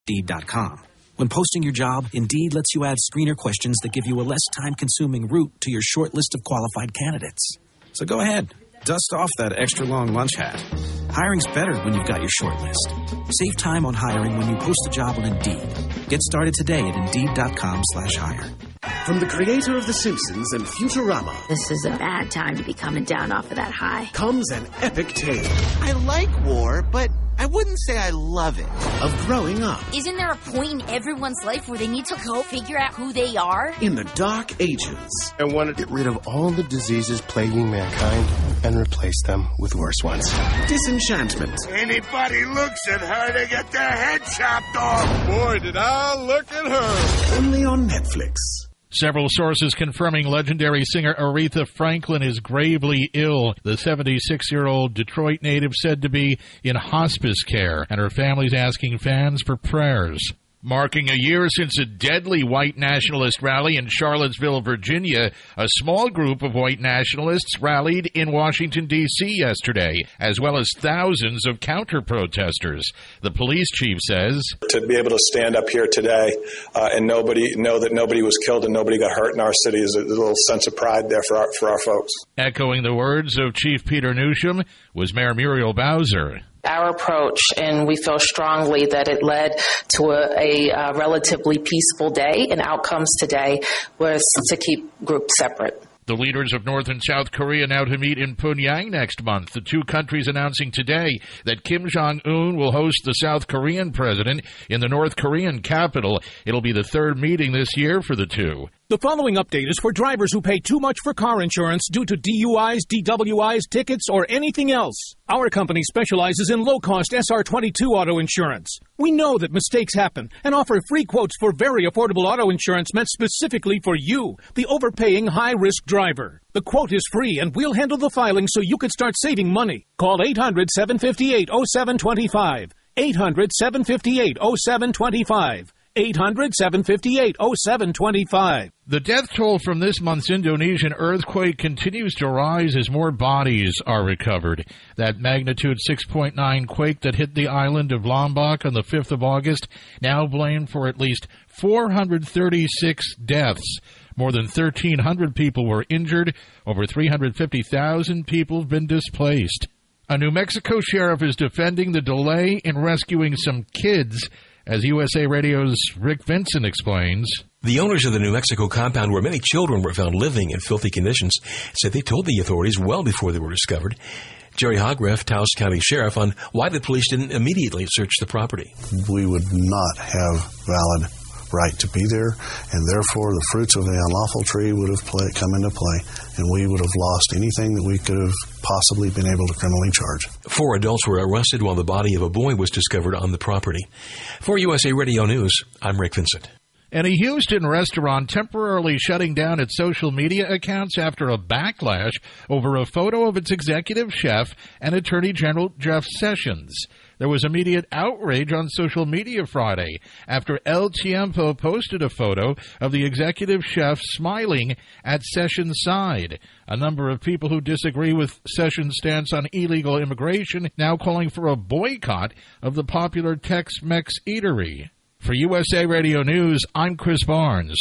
Indeed.com. When posting your job, Indeed lets you add screener questions that give you a less time-consuming route to your short list of qualified candidates. So go ahead, dust off that extra long lunch hat. Hiring's better when you've got your short list. Save time on hiring when you post a job on Indeed. Get started today at Indeed.com/hire. From the creator of The Simpsons and Futurama, this is a bad time to be coming down off of that high, comes an epic tale. I like war, but I wouldn't say I love it. Of growing up. Isn't there a point in everyone's life where they need to go figure out who they are? In the Dark Ages. I want to get rid of all the diseases plaguing mankind and replace them with worse ones. Disenchantment. Anybody looks at her, they get their head chopped off. Boy, did I look at her. Only on Netflix. Several sources confirming legendary singer Aretha Franklin is gravely ill. The 76-year-old Detroit native said to be in hospice care, and her family's asking fans for prayers. Marking a year since a deadly white nationalist rally in Charlottesville, Virginia, a small group of white nationalists rallied in Washington, D.C. yesterday, as well as thousands of counter-protesters. The police chief says, to be able to stand up here today and know that nobody was killed and nobody got hurt in our city is a little sense of pride there for our folks. Echoing the words of Chief Peter Newsham was Mayor Muriel Bowser. Our approach, and we feel strongly that it led to a relatively peaceful day, and outcomes today was to keep groups separate. The leaders of North and South Korea now to meet in Pyongyang next month. The two countries announcing today that Kim Jong-un will host the South Korean president in the North Korean capital. It'll be the third meeting this year for the two. The following update is for drivers who pay too much for car insurance due to DUIs, DWIs, tickets, or anything else. Our company specializes in low-cost SR22 auto insurance. We know that mistakes happen and offer free quotes for very affordable auto insurance meant specifically for you, the overpaying high-risk driver. The quote is free, and we'll handle the filing so you can start saving money. Call 800-758-0725. 800-758-0725. 800-758-0725. The death toll from this month's Indonesian earthquake continues to rise as more bodies are recovered. That magnitude 6.9 quake that hit the island of Lombok on the 5th of August now blamed for at least 436 deaths. More than 1,300 people were injured. Over 350,000 people have been displaced. A New Mexico sheriff is defending the delay in rescuing some kids, as USA Radio's Rick Vincent explains. The owners of the New Mexico compound where many children were found living in filthy conditions said they told the authorities well before they were discovered. Jerry Hogreff, Taos County Sheriff, on why the police didn't immediately search the property. We would not have valid right to be there, and therefore the fruits of the unlawful tree would have come into play, and we would have lost anything that we could have possibly been able to criminally charge. 4 adults were arrested while the body of a boy was discovered on the property. For USA Radio News, I'm Rick Vincent. And a Houston restaurant temporarily shutting down its social media accounts after a backlash over a photo of its executive chef and Attorney General Jeff Sessions. There was immediate outrage on social media Friday after El Tiempo posted a photo of the executive chef smiling at Sessions' side. A number of people who disagree with Sessions' stance on illegal immigration now calling for a boycott of the popular Tex-Mex eatery. For USA Radio News, I'm Chris Barnes.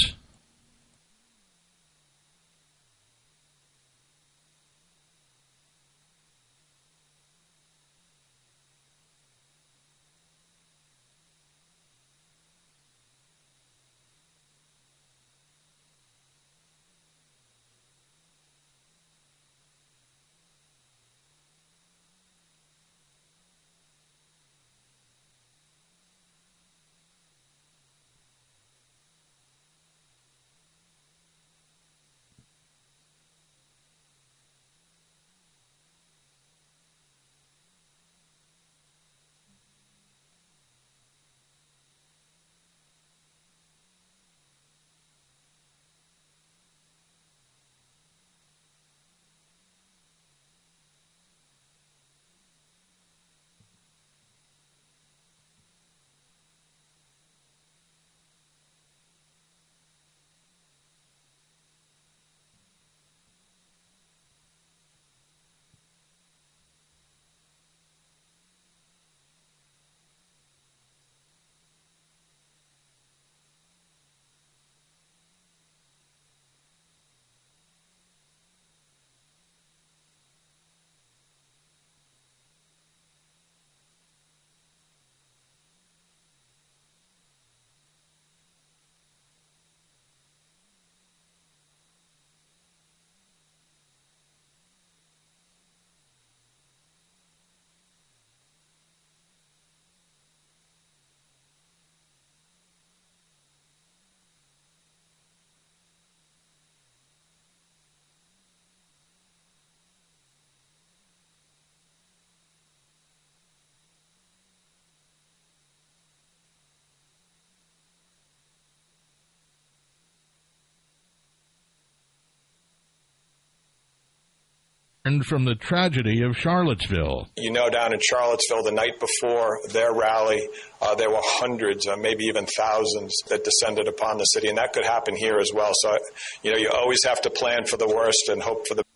from the tragedy of Charlottesville. You know, down in Charlottesville, the night before their rally, there were hundreds, maybe even thousands, that descended upon the city, and that could happen here as well. So, you always have to plan for the worst and hope for the best.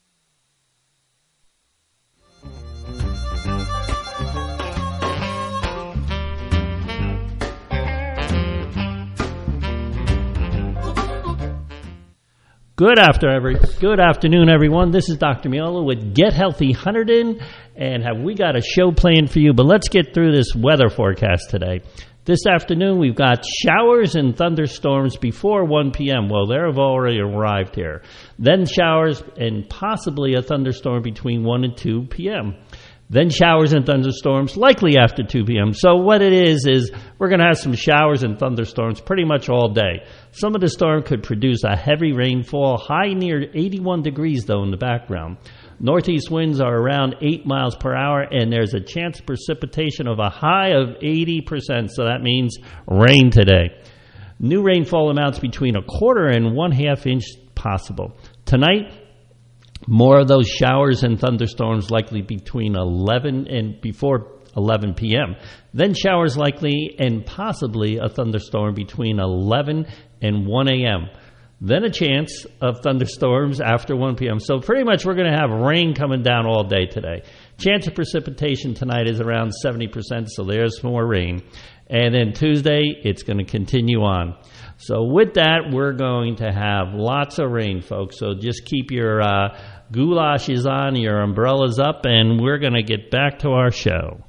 Good afternoon, everyone. This is Dr. Miola with Get Healthy Hunterdon, and have we got a show planned for you? But let's get through this weather forecast today. This afternoon, we've got showers and thunderstorms before 1 p.m. Well, they've already arrived here. Then showers and possibly a thunderstorm between 1 and 2 p.m. Then showers and thunderstorms likely after 2 p.m. So what it is we're going to have some showers and thunderstorms pretty much all day. Some of the storm could produce a heavy rainfall, high near 81 degrees, though, in the background. Northeast winds are around 8 miles per hour, and there's a chance of precipitation of a high of 80%, so that means rain today. New rainfall amounts between 1/4 and 1/2 inch possible. Tonight, more of those showers and thunderstorms likely between 11 and before 11 p.m. Then showers likely and possibly a thunderstorm between 11 and 1 a.m. Then a chance of thunderstorms after 1 p.m. So pretty much we're going to have rain coming down all day today. Chance of precipitation tonight is around 70%, so there's more rain. And then Tuesday, it's going to continue on. So with that, we're going to have lots of rain, folks. So just keep your goulashes on, your umbrellas up, and we're going to get back to our show.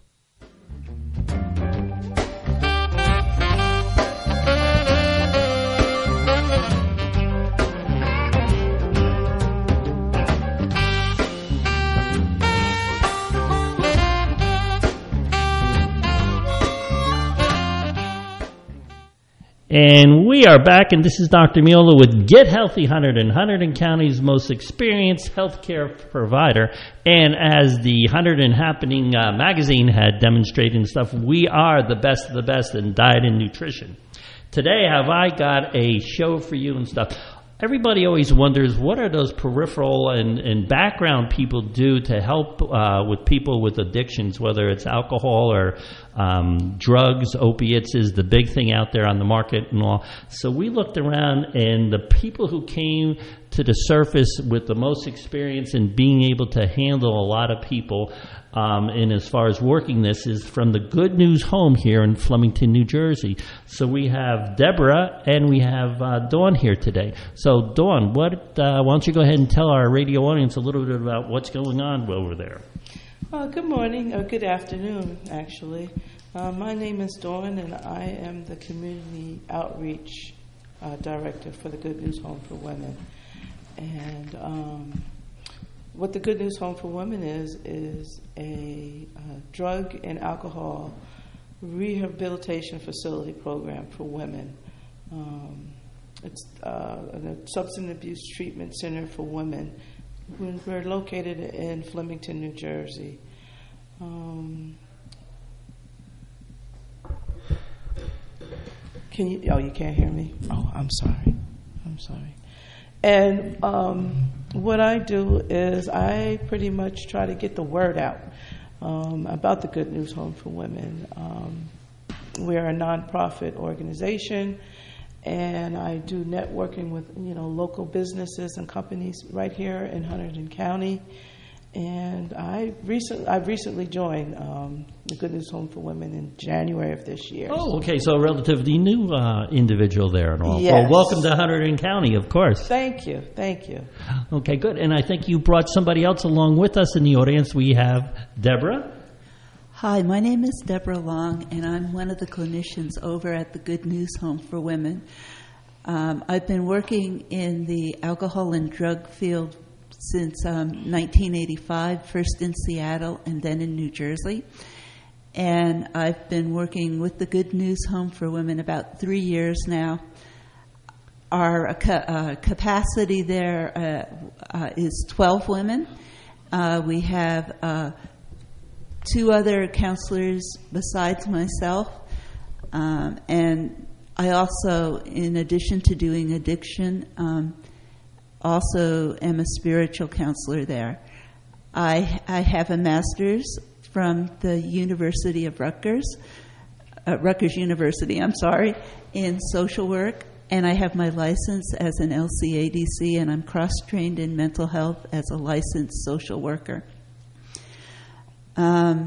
And we are back, and this is Dr. Miola with Get Healthy Hunterdon, Hunterdon County's most experienced healthcare provider. And as the Hunterdon Happening magazine had demonstrated and stuff, we are the best of the best in diet and nutrition. Today, have I got a show for you and stuff. Everybody always wonders, what are those peripheral and background people do to help with people with addictions, whether it's alcohol or drugs. Opiates is the big thing out there on the market and all. So we looked around, and the people who came to the surface with the most experience in being able to handle a lot of people and as far as working this is from the Good News Home here in Flemington, New Jersey. So we have Deborah and we have Dawn here today. So Dawn, why don't you go ahead and tell our radio audience a little bit about what's going on over there? Good morning, or good afternoon, actually. My name is Dawn, and I am the Community Outreach Director for the Good News Home for Women. And what the Good News Home for Women is a drug and alcohol rehabilitation facility program for women. It's a substance abuse treatment center for women. We're located in Flemington, New Jersey. You can't hear me? Oh, I'm sorry. And what I do is I pretty much try to get the word out about the Good News Home for Women. We are a nonprofit organization, and I do networking with local businesses and companies right here in Hunterdon County. And I've recently joined the Good News Home for Women in January of this year. Oh, okay, so a relatively new individual there and all. Yes. Well, welcome to Hunterdon County, of course. Thank you. Okay, good. And I think you brought somebody else along with us in the audience. We have Deborah. Hi, my name is Deborah Long, and I'm one of the clinicians over at the Good News Home for Women. I've been working in the alcohol and drug field since 1985, first in Seattle and then in New Jersey. And I've been working with the Good News Home for Women about 3 years now. Our capacity there is 12 women. We have 2 other counselors besides myself. And I also, in addition to doing addiction, also am a spiritual counselor there. I have a master's from the University of Rutgers University, in social work, and I have my license as an LCADC, and I'm cross-trained in mental health as a licensed social worker. I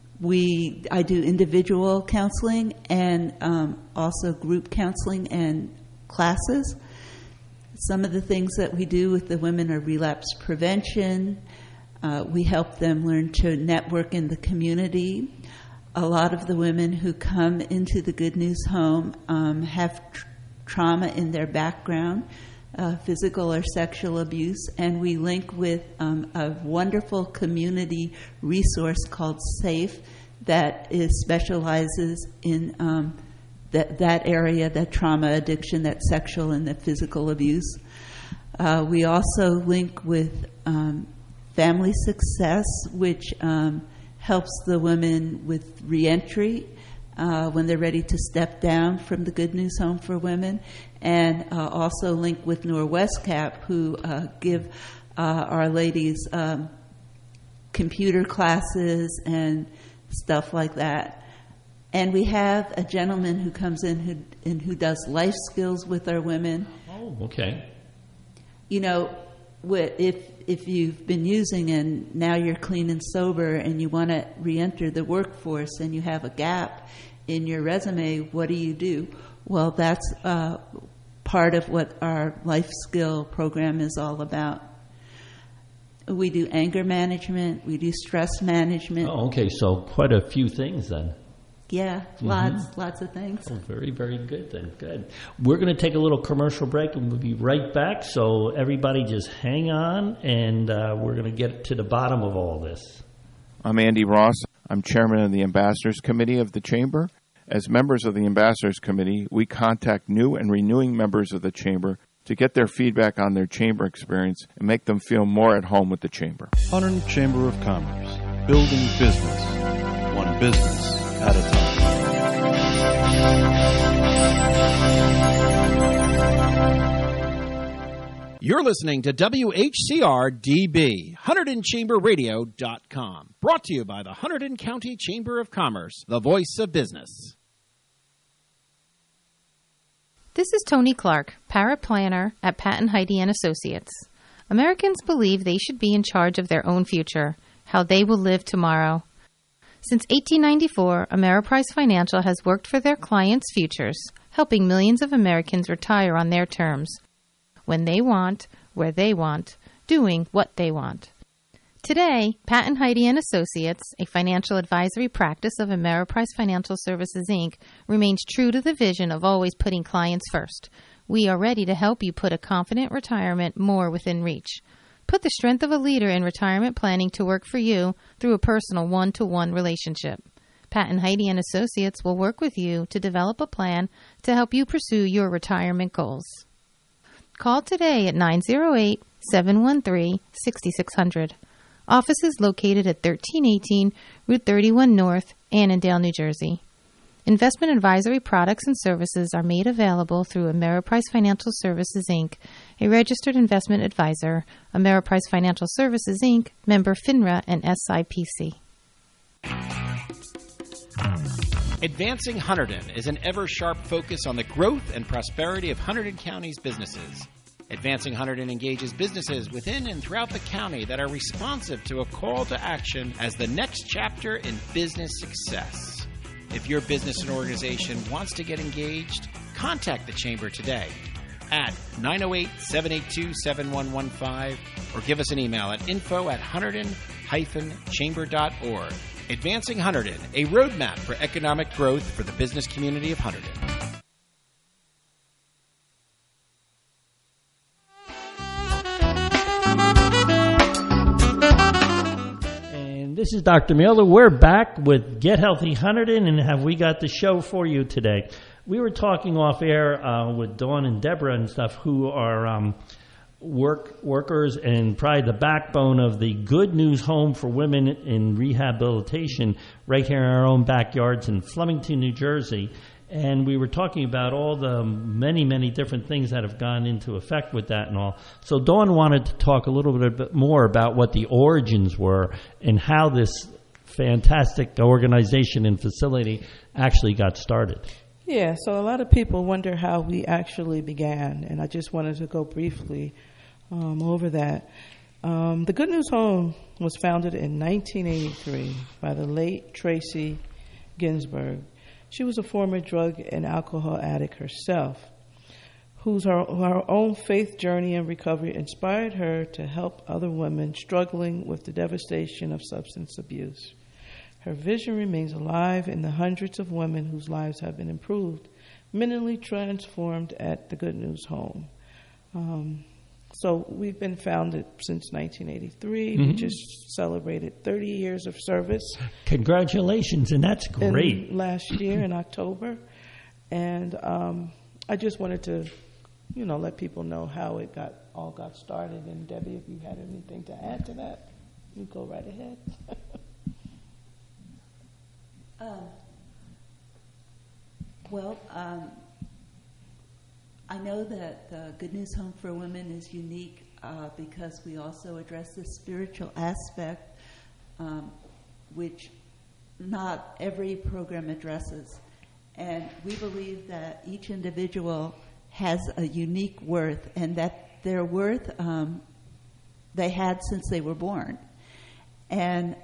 do individual counseling and also group counseling and classes. Some of the things that we do with the women are relapse prevention. We help them learn to network in the community. A lot of the women who come into the Good News Home have trauma in their background, physical or sexual abuse, and we link with a wonderful community resource called SAFE that specializes in that area, that trauma, addiction, that sexual and that physical abuse. We also link with Family Success, which helps the women with reentry when they're ready to step down from the Good News Home for Women, and also link with Norwestcap, who give our ladies computer classes and stuff like that. And we have a gentleman who comes in who does life skills with our women. Oh, okay. You know, if you've been using and now you're clean and sober and you want to reenter the workforce and you have a gap in your resume, what do? Well, that's part of what our life skill program is all about. We do anger management. We do stress management. Oh, okay. So quite a few things then. Yeah, lots of things. Oh, very, very good then. Good. We're going to take a little commercial break and we'll be right back. So everybody just hang on, and we're going to get to the bottom of all this. I'm Andy Ross. I'm chairman of the Ambassadors Committee of the Chamber. As members of the Ambassadors Committee, we contact new and renewing members of the Chamber to get their feedback on their Chamber experience and make them feel more at home with the Chamber. Hunterdon Chamber of Commerce, building business, one business at a time. You're listening to WHCR-DB, HunterdonChamberRadio.com, brought to you by the Hunterdon County Chamber of Commerce, the voice of business. This is Tony Clark, paraplanner at Patton Heide & Associates. Americans believe they should be in charge of their own future, how they will live tomorrow. Since 1894, Ameriprise Financial has worked for their clients' futures, helping millions of Americans retire on their terms, when they want, where they want, doing what they want. Today, Patton Heide & Associates, a financial advisory practice of Ameriprise Financial Services, Inc., remains true to the vision of always putting clients first. We are ready to help you put a confident retirement more within reach. Put the strength of a leader in retirement planning to work for you through a personal one-to-one relationship. Patton Heide & Associates will work with you to develop a plan to help you pursue your retirement goals. Call today at 908-713-6600. Office is located at 1318 Route 31 North, Annandale, New Jersey. Investment advisory products and services are made available through Ameriprise Financial Services, Inc., a registered investment advisor, Ameriprise Financial Services, Inc., member FINRA and SIPC. Advancing Hunterdon is an ever-sharp focus on the growth and prosperity of Hunterdon County's businesses. Advancing Hunterdon engages businesses within and throughout the county that are responsive to a call to action as the next chapter in business success. If your business and organization wants to get engaged, contact the Chamber today at 908-782-7115 or give us an email at info@hunterdon-chamber.org. Advancing Hunterdon, a roadmap for economic growth for the business community of Hunterdon. This is Dr. Mueller. We're back with Get Healthy Hunterdon, and have we got the show for you today. We were talking off air with Dawn and Deborah and stuff, who are workers and probably the backbone of the Good News Home for Women in Rehabilitation right here in our own backyards in Flemington, New Jersey. and we were talking about all the many, many different things that have gone into effect with that and all. So Dawn wanted to talk a little bit more about what the origins were and how this fantastic organization and facility actually got started. Yeah, so a lot of people wonder how we actually began, and I just wanted to go briefly over that. The Good News Home was founded in 1983 by the late Tracy Ginsburg. She was a former drug and alcohol addict herself, whose her own faith journey and recovery inspired her to help other women struggling with the devastation of substance abuse. Her vision remains alive in the hundreds of women whose lives have been improved, mentally transformed at the Good News Home. So we've been founded since 1983. We just celebrated 30 years of service. Congratulations, and that's great. Last year in October. And I just wanted to, let people know how it all got started. And Debbie, if you had anything to add to that, you go right ahead. I know that the Good News Home for Women is unique because we also address the spiritual aspect, which not every program addresses. And we believe that each individual has a unique worth, and that their worth they had since they were born. And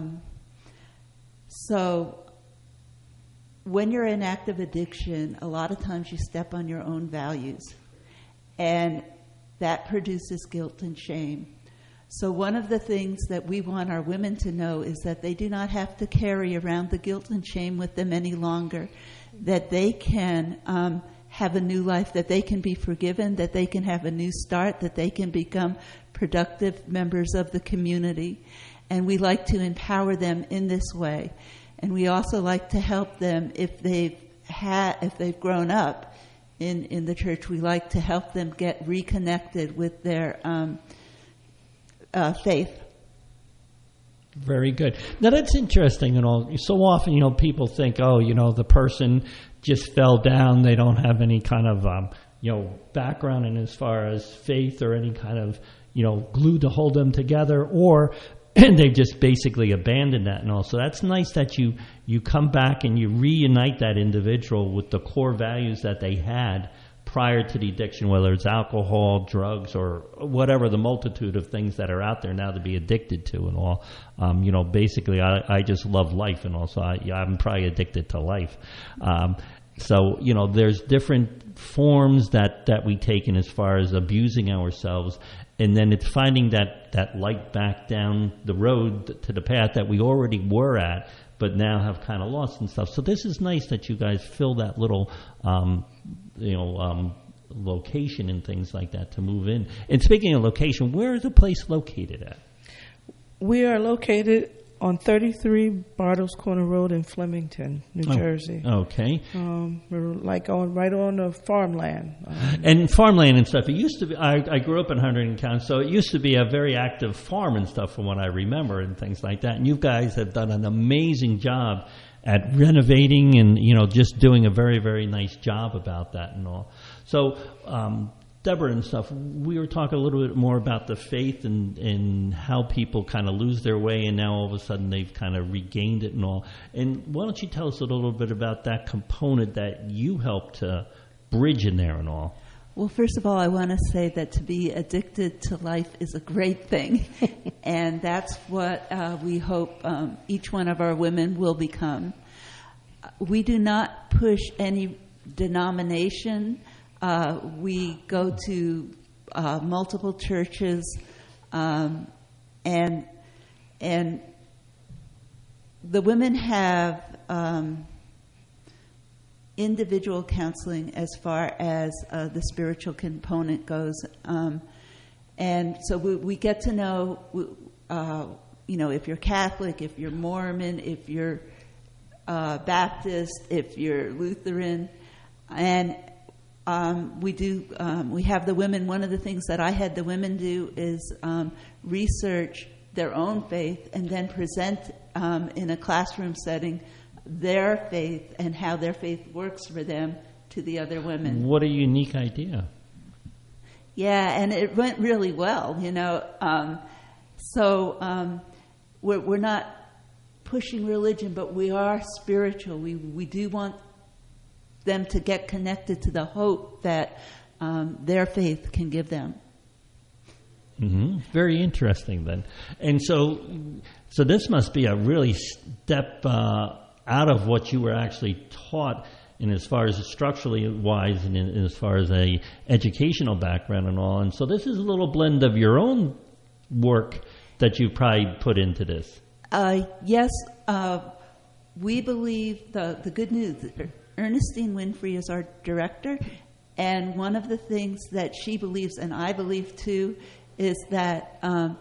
so when you're in active addiction, a lot of times you step on your own values, and that produces guilt and shame. So one of the things that we want our women to know is that they do not have to carry around the guilt and shame with them any longer, that they can have a new life, that they can be forgiven, that they can have a new start, that they can become productive members of the community. And we like to empower them in this way. And we also like to help them if they've grown up in the church. We like to help them get reconnected with their faith. Very good. Now that's interesting and all. So often, people think, the person just fell down. They don't have any kind of, background in as far as faith or any kind of, glue to hold them together, or and they've just basically abandoned that and all. So that's nice that you come back and you reunite that individual with the core values that they had prior to the addiction, whether it's alcohol, drugs, or whatever the multitude of things that are out there now to be addicted to and all. Basically, I just love life and all, so I'm probably addicted to life. So, there's different forms that we take in as far as abusing ourselves. And then it's finding that light back down the road to the path that we already were at, but now have kind of lost and stuff. So this is nice that you guys fill that little, location and things like that to move in. And speaking of location, where is the place located at? We are located on 33 Bartles Corner Road in Flemington, New Jersey. Okay. We're right on the farmland. And farmland and stuff. It used to be, I grew up in Hunterdon County, so it used to be a very active farm and stuff from what I remember and things like that. And you guys have done an amazing job at renovating and, just doing a very, very nice job about that and all. So, Deborah and stuff, we were talking a little bit more about the faith and how people kind of lose their way, and now all of a sudden they've kind of regained it and all. And why don't you tell us a little bit about that component that you helped to bridge in there and all? Well, first of all, I want to say that to be addicted to life is a great thing, and that's what we hope each one of our women will become. We do not push any denomination. We go to multiple churches, and the women have individual counseling as far as the spiritual component goes, and so we get to know, if you're Catholic, if you're Mormon, if you're Baptist, if you're Lutheran, and we have the women. One of the things that I had the women do is research their own faith and then present in a classroom setting their faith and how their faith works for them to the other women. What a unique idea. Yeah, and it went really well, we're not pushing religion, but we are spiritual. We do want them to get connected to the hope that their faith can give them. Mm-hmm. Very interesting then. And so this must be a really step out of what you were actually taught in as far as structurally wise and in as far as a educational background and all. And so this is a little blend of your own work that you probably put into this. Yes, we believe the good news. Ernestine Winfrey is our director, and one of the things that she believes, and I believe too, is that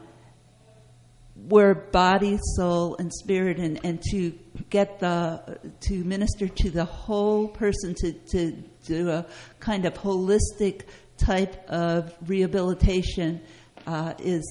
we're body, soul, and spirit, and to get to minister to the whole person, to do a kind of holistic type of rehabilitation is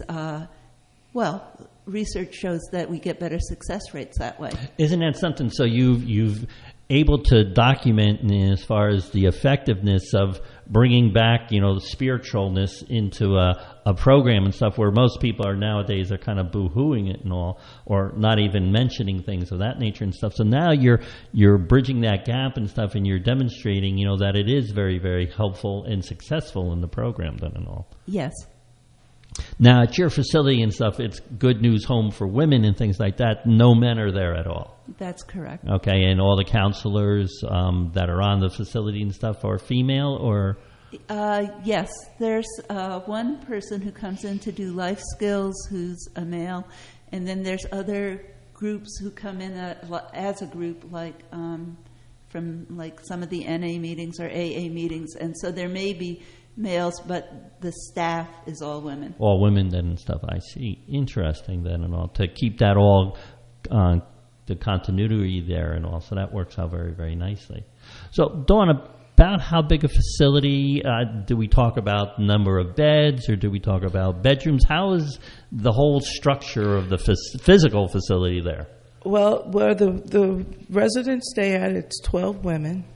research shows that we get better success rates that way. Isn't that something? So you've able to document as far as the effectiveness of bringing back, the spiritualness into a program and stuff, where most people are nowadays are kind of boo-hooing it and all, or not even mentioning things of that nature and stuff. So now you're bridging that gap and stuff, and you're demonstrating, that it is very, very helpful and successful in the program then and all. Yes. Now, at your facility and stuff, it's Good News Home for Women and things like that. No men are there at all. That's correct. Okay, and all the counselors that are on the facility and stuff are female, or? Yes, there's one person who comes in to do life skills who's a male, and then there's other groups who come in as a group, like from like some of the NA meetings or AA meetings, and so there may be males, but the staff is all women. All women then and stuff. I see. Interesting then and all. To keep that all, the continuity there and all. So that works out very, very nicely. So, Dawn, about how big a facility, do we talk about number of beds, or do we talk about bedrooms? How is the whole structure of the physical facility there? Well, where the residents stay at, it's 12 women.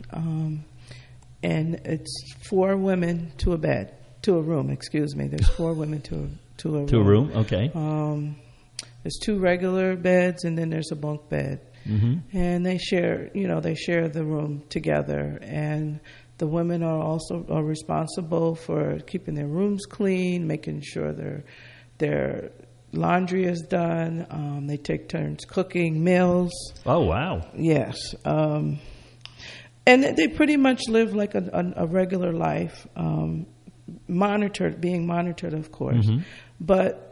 And it's 4 women to a room. Excuse me. There's 4 women to a room. To a room, okay. There's 2 regular beds, and then there's a bunk bed. Mm-hmm. And they share the room together. And the women are also responsible for keeping their rooms clean, making sure their laundry is done. They take turns cooking meals. Oh, wow. Yes. And they pretty much live like a regular life, being monitored, of course. Mm-hmm. But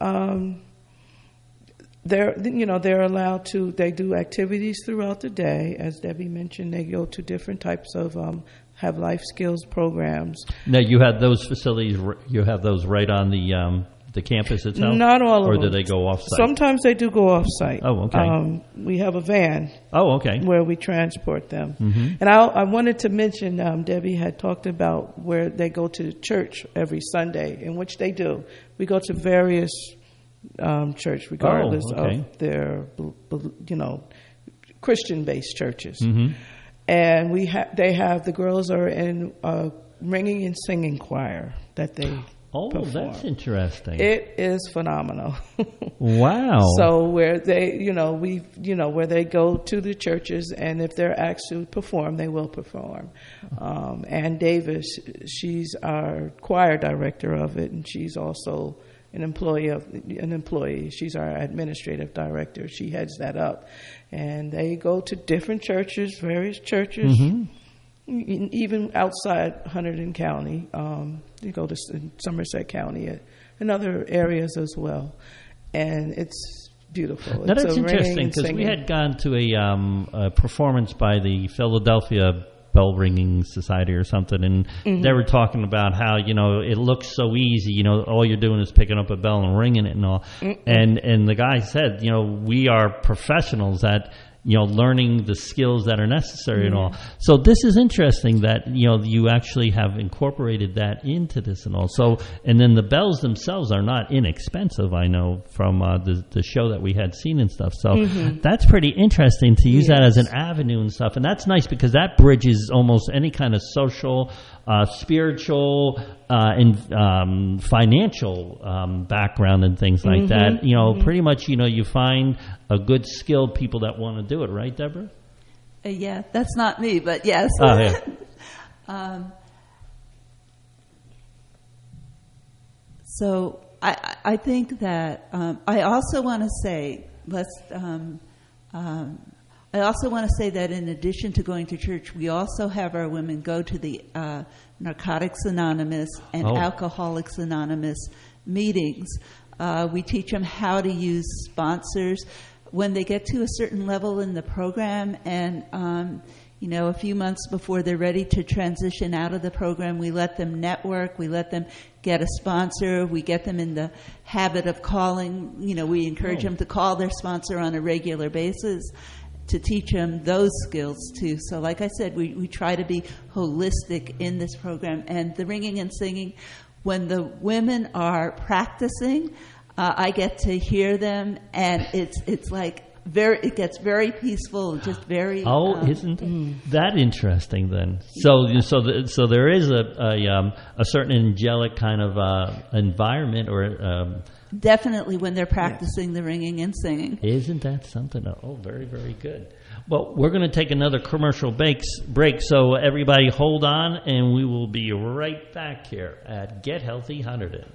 they're allowed to. They do activities throughout the day, as Debbie mentioned. They go to different types of have life skills programs. Now, you have those facilities. You have those right on the campus itself? Not all of them. Or do they go off-site? Sometimes they do go off-site. Oh, okay. We have a van. Oh, okay. Where we transport them. Mm-hmm. And I wanted to mention, Debbie had talked about where they go to church every Sunday, in which they do. We go to various church, regardless of their, Christian-based churches. Mm-hmm. And the girls are in a ringing and singing choir that they perform. That's interesting. It is phenomenal. Wow. So where they, where they go to the churches, and if they're asked to perform, they will perform. Ann Davis, she's our choir director of it, and she's also an employee. She's our administrative director. She heads that up. And they go to different churches, various churches, mm-hmm. even outside Hunterdon County. They go to Somerset County and other areas as well. And it's beautiful. Now, that's interesting, because we had gone to a performance by the Philadelphia Bell Ringing Society or something, and mm-hmm. they were talking about how, it looks so easy, all you're doing is picking up a bell and ringing it and all. Mm-hmm. And the guy said, we are professionals at learning the skills that are necessary and all. So this is interesting that, you actually have incorporated that into this and all. So, and then the bells themselves are not inexpensive, I know, from the show that we had seen and stuff. So that's pretty interesting to use that as an avenue and stuff. And that's nice because that bridges almost any kind of social, spiritual, and financial background and things like that. Pretty much, you find a good skilled people that want to do it, right, Deborah? Yeah, that's not me, but yes. Oh, yeah. So I think that I also want to say I also want to say that in addition to going to church, we also have our women go to the Narcotics Anonymous and Alcoholics Anonymous meetings. We teach them how to use sponsors when they get to a certain level in the program, and a few months before they're ready to transition out of the program, we let them network, we let them get a sponsor, we get them in the habit of calling, we encourage them to call their sponsor on a regular basis to teach them those skills too. So like I said, we try to be holistic in this program. And the ringing and singing, when the women are practicing, I get to hear them, and it's like it gets very peaceful and just very. Isn't that interesting then? So there is a certain angelic kind of environment or. Definitely when they're practicing the ringing and singing. Isn't that something? Very, very good. Well, we're going to take another commercial break, so everybody hold on, and we will be right back here at Get Healthy Hunterdon.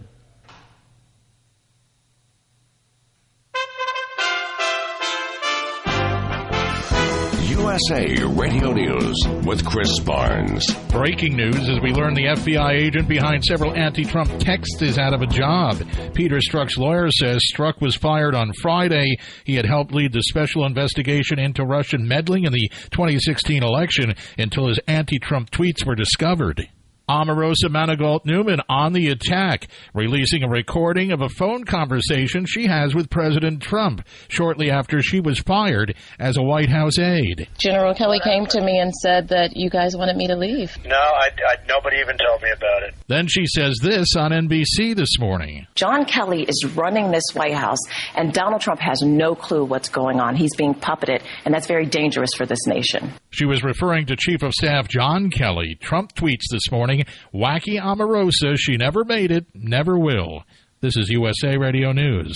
USA Radio News with Chris Barnes. Breaking news as we learn the FBI agent behind several anti-Trump texts is out of a job. Peter Strzok's lawyer says Strzok was fired on Friday. He had helped lead the special investigation into Russian meddling in the 2016 election until his anti-Trump tweets were discovered. Omarosa Manigault-Newman on the attack, releasing a recording of a phone conversation she has with President Trump shortly after she was fired as a White House aide. General Kelly came to me and said that you guys wanted me to leave. No, nobody even told me about it. Then she says this on NBC this morning. John Kelly is running this White House, and Donald Trump has no clue what's going on. He's being puppeted, and that's very dangerous for this nation. She was referring to Chief of Staff John Kelly. Trump tweets this morning, "Wacky Omarosa, she never made it, never will." This is USA Radio News.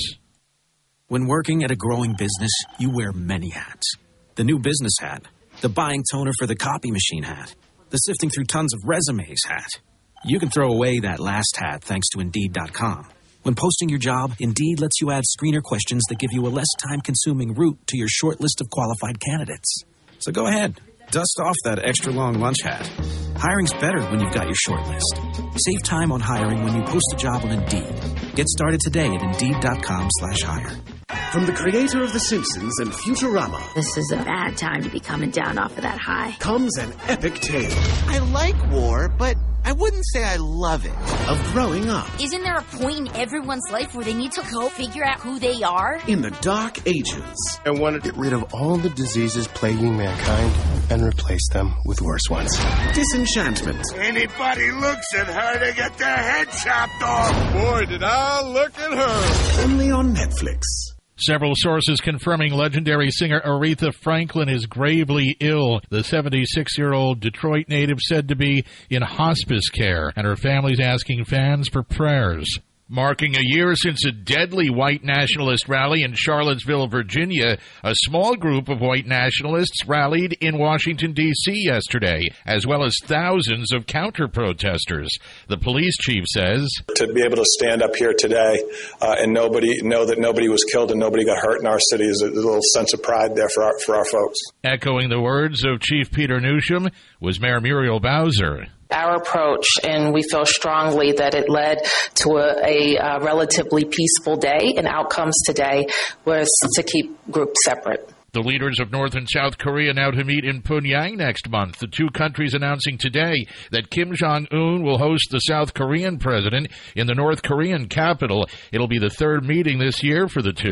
When working at a growing business, you wear many hats. The new business hat, the buying toner for the copy machine hat, the sifting through tons of resumes hat. You can throw away that last hat thanks to Indeed.com. When posting your job, Indeed lets you add screener questions that give you a less time-consuming route to your short list of qualified candidates. So go ahead, dust off that extra long lunch hat. Hiring's better when you've got your short list. Save time on hiring when you post a job on Indeed. Get started today at Indeed.com/hire. From the creator of The Simpsons and Futurama, This is a bad time to be coming down off of that high. comes an epic tale I like war, but I wouldn't say I love it. of growing up Isn't there a point in everyone's life where they need to go figure out who they are? in the Dark Ages. I want to get rid of all the diseases plaguing mankind and replace them with worse ones. Disenchantment. Anybody looks at her, they get their head chopped off. Boy, did I look at her. Only on Netflix. Several sources confirming legendary singer Aretha Franklin is gravely ill. The 76-year-old Detroit native said to be in hospice care, and her family's asking fans for prayers. Marking a year since a deadly white nationalist rally in Charlottesville, Virginia, a small group of white nationalists rallied in Washington, D.C. yesterday, as well as thousands of counter-protesters. The police chief says, To be able to stand up here today and know that nobody was killed and nobody got hurt in our city is a little sense of pride there for our folks. Echoing the words of Chief Peter Newsham was Mayor Muriel Bowser. Our approach, and we feel strongly that it led to a relatively peaceful day, and outcomes today was to keep groups separate. The leaders of North and South Korea now to meet in Pyongyang next month. The two countries announcing today that Kim Jong-un will host the South Korean president in the North Korean capital. It'll be the third meeting this year for the two.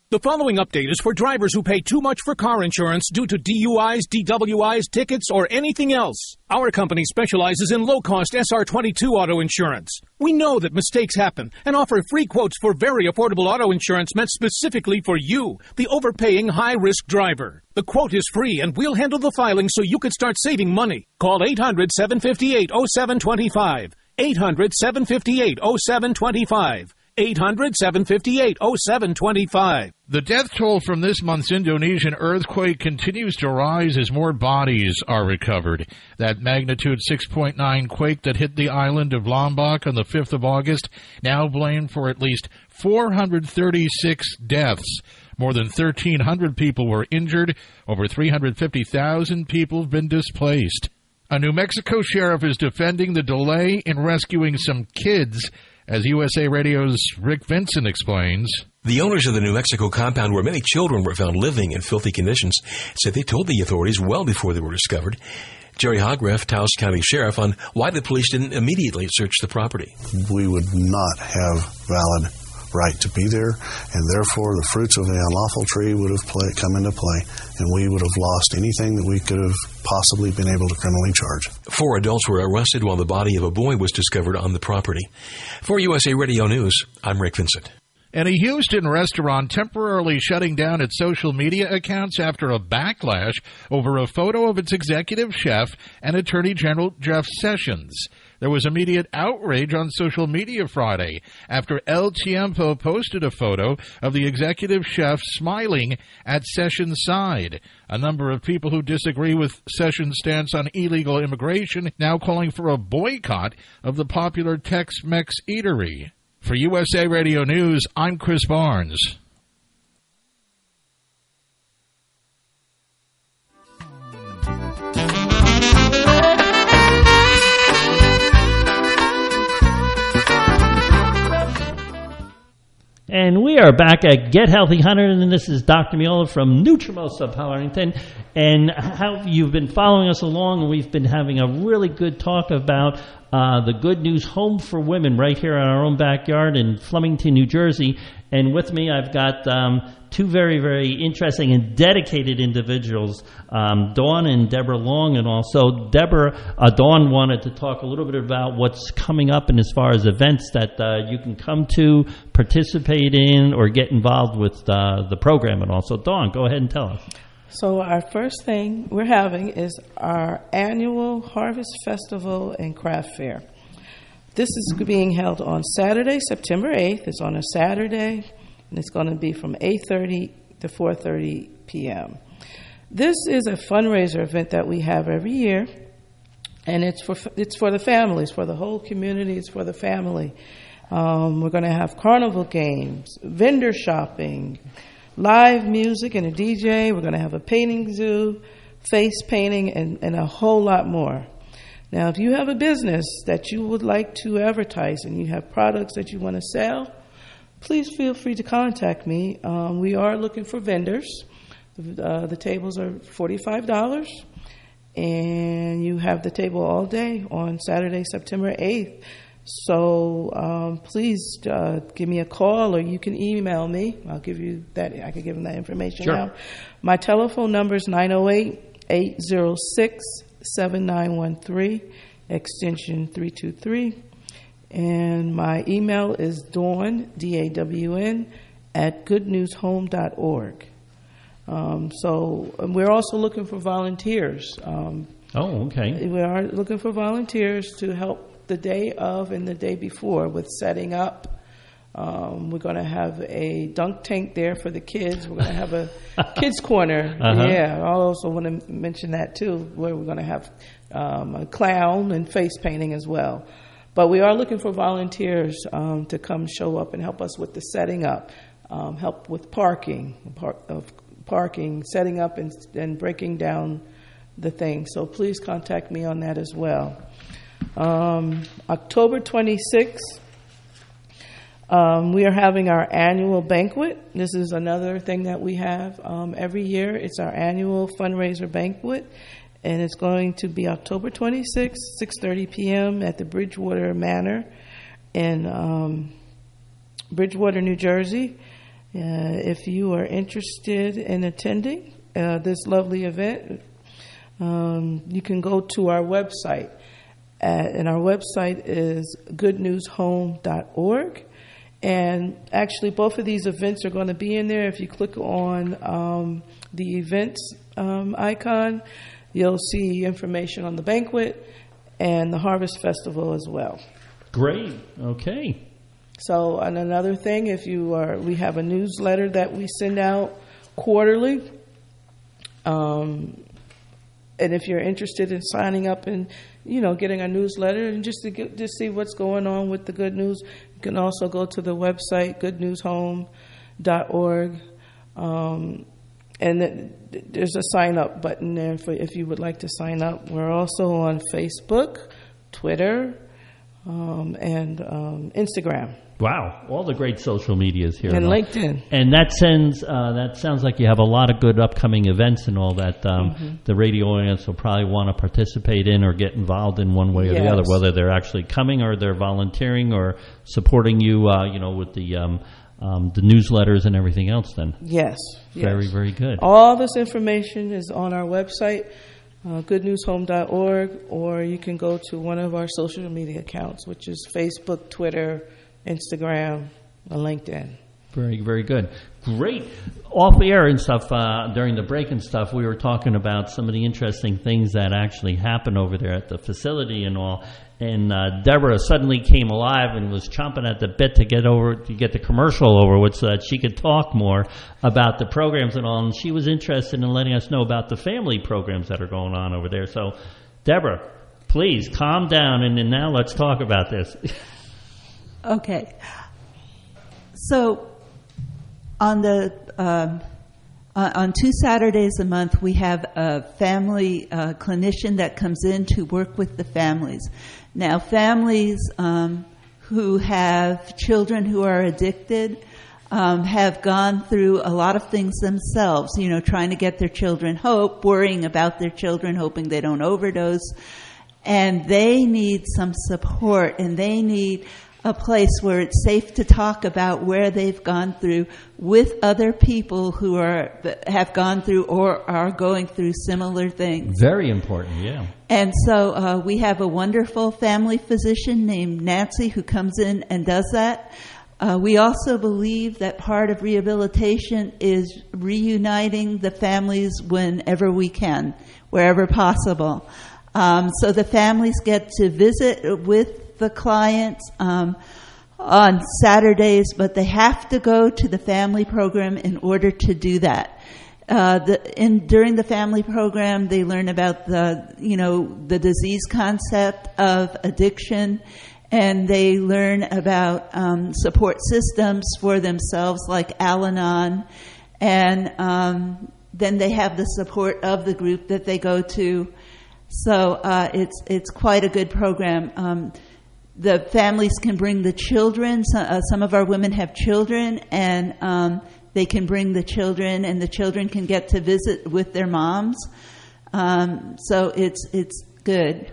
The following update is for drivers who pay too much for car insurance due to DUIs, DWIs, tickets, or anything else. Our company specializes in low-cost SR22 auto insurance. We know that mistakes happen and offer free quotes for very affordable auto insurance meant specifically for you, the overpaying high-risk driver. The quote is free, and we'll handle the filing so you can start saving money. Call 800-758-0725. 800-758-0725. 800-758-0725. The death toll from this month's Indonesian earthquake continues to rise as more bodies are recovered. That magnitude 6.9 quake that hit the island of Lombok on the 5th of August now blamed for at least 436 deaths. More than 1,300 people were injured. Over 350,000 people have been displaced. A New Mexico sheriff is defending the delay in rescuing some kids, as USA Radio's Rick Vincent explains. The owners of the New Mexico compound where many children were found living in filthy conditions said they told the authorities well before they were discovered. Jerry Hogreff, Taos County Sheriff, on why the police didn't immediately search the property. We would not have valid right to be there, and therefore the fruits of the unlawful tree would have come into play, and we would have lost anything that we could have possibly been able to criminally charge. 4 adults were arrested while the body of a boy was discovered on the property. For USA Radio News, I'm Rick Vincent. And a Houston restaurant temporarily shutting down its social media accounts after a backlash over a photo of its executive chef and Attorney General Jeff Sessions. There was immediate outrage on social media Friday after El Tiempo posted a photo of the executive chef smiling at Sessions' side. A number of people who disagree with Sessions' stance on illegal immigration now calling for a boycott of the popular Tex-Mex eatery. For USA Radio News, I'm Chris Barnes. And we are back at Get Healthy 100, and this is Dr. Miola from Nutrimosa, Arlington. And how you've been following us along, and we've been having a really good talk about the Good News Home for Women right here in our own backyard in Flemington, New Jersey. And with me, I've got two very, very interesting and dedicated individuals, Dawn and Deborah Long. And also, Dawn wanted to talk a little bit about what's coming up and as far as events that you can come to, participate in, or get involved with the program. And also, Dawn, go ahead and tell us. So our first thing we're having is our annual Harvest Festival and Craft Fair. This is being held on Saturday, September 8th. It's on a Saturday, and it's going to be from 8:30 to 4:30 p.m. This is a fundraiser event that we have every year, and it's for the families, for the whole community. It's for the family. We're going to have carnival games, vendor shopping, live music and a DJ. We're going to have a painting zoo, face painting, and a whole lot more. Now, if you have a business that you would like to advertise and you have products that you want to sell, please feel free to contact me. We are looking for vendors. The tables are $45, and you have the table all day on Saturday, September 8th. So please give me a call, or you can email me. I'll give you that. I can give them that information now. My telephone number is 908-806-7913, extension 323. And my email is Dawn, DAWN, at goodnewshome.org. So we're also looking for volunteers. Okay. We are looking for volunteers to help the day of and the day before with setting up. We're going to have a dunk tank there for the kids. We're going to have a kids corner. Yeah, I also want to mention that too, where we're going to have a clown and face painting as well. But we are looking for volunteers to come show up and help us with the setting up, help with parking, setting up and breaking down the thing. So please contact me on that as well. October 26th, we are having our annual banquet. This is another thing that we have every year. It's our annual fundraiser banquet, and it's going to be October 26th, 6:30 p.m. at the Bridgewater Manor in Bridgewater, New Jersey. If you are interested in attending this lovely event, you can go to our website. And our website is goodnewshome.org. And actually, both of these events are going to be in there. If you click on the events icon, you'll see information on the banquet and the Harvest Festival as well. Great. Okay. So, and another thing, we have a newsletter that we send out quarterly. And if you're interested in signing up and, getting a newsletter and just to see what's going on with the Good News, you can also go to the website, goodnewshome.org. And there's a sign up button there if you would like to sign up. We're also on Facebook, Twitter, and Instagram. Wow, all the great social medias here. And LinkedIn. And that sounds like you have a lot of good upcoming events and all that the radio audience will probably want to participate in or get involved in one way or the other, whether they're actually coming or they're volunteering or supporting you, with the newsletters and everything else then. Yes. Very, very good. All this information is on our website, goodnewshome.org, or you can go to one of our social media accounts, which is Facebook, Twitter, Instagram, and LinkedIn. Very, very good. Great. Off the air and stuff, during the break and stuff, we were talking about some of the interesting things that actually happen over there at the facility and all. And Deborah suddenly came alive and was chomping at the bit to get the commercial over with so that she could talk more about the programs and all. And she was interested in letting us know about the family programs that are going on over there. So, Deborah, please calm down and now let's talk about this. Okay. So on 2 Saturdays a month, we have a family clinician that comes in to work with the families. Now, families who have children who are addicted have gone through a lot of things themselves, trying to get their children hope, worrying about their children, hoping they don't overdose. And they need some support, and they need a place where it's safe to talk about where they've gone through with other people who have gone through or are going through similar things. Very important, yeah. And so we have a wonderful family physician named Nancy who comes in and does that. We also believe that part of rehabilitation is reuniting the families whenever we can, wherever possible. So the families get to visit with the clients on Saturdays, but they have to go to the family program in order to do that. During the family program, they learn about the disease concept of addiction, and they learn about support systems for themselves, like Al-Anon, and then they have the support of the group that they go to. So it's quite a good program. The families can bring the children. Some of our women have children, and they can bring the children, and the children can get to visit with their moms. So it's good.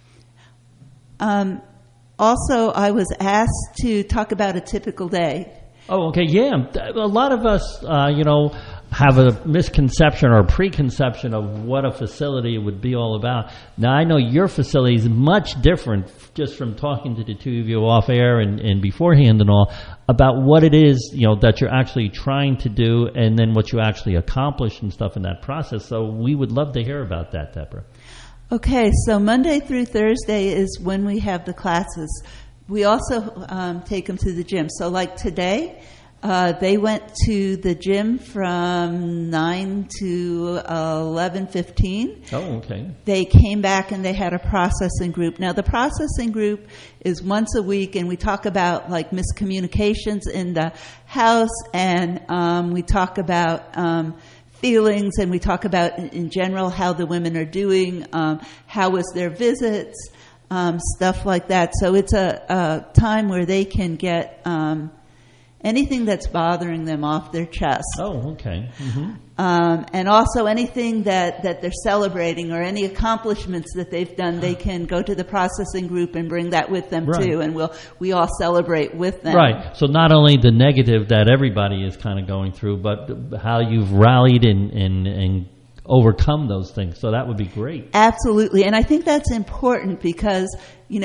Also, I was asked to talk about a typical day. Oh, okay, yeah. A lot of us, have a misconception or preconception of what a facility would be all about. Now, I know your facility is much different, just from talking to the two of you off air and beforehand and all, about what it is, that you're actually trying to do and then what you actually accomplish and stuff in that process. So we would love to hear about that, Deborah. Okay, so Monday through Thursday is when we have the classes. We also take them to the gym. So like today, they went to the gym from 9 to 11:15. Oh, okay. They came back and they had a processing group. Now, the processing group is once a week, and we talk about like miscommunications in the house, and we talk about feelings, and we talk about in general how the women are doing, how was their visits, stuff like that. So it's a time where they can get anything that's bothering them off their chest. Oh, okay. Mm-hmm. And also anything that they're celebrating or any accomplishments that they've done, they can go to the processing group and bring that with them too, and we all celebrate with them. Right. So not only the negative that everybody is kind of going through, but how you've rallied and overcome those things. So that would be great. Absolutely. And I think that's important because, you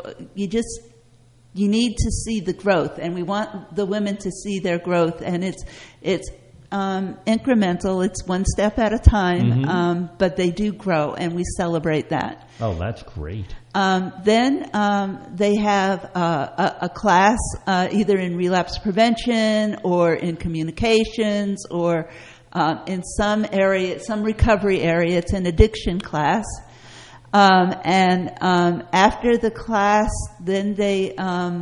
need to see the growth, and we want the women to see their growth, and it's incremental. It's one step at a time, but they do grow, and we celebrate that. Oh, that's great. Then they have a class either in relapse prevention or in communications or in some recovery area. It's an addiction class. And after the class, then they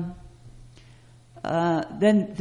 have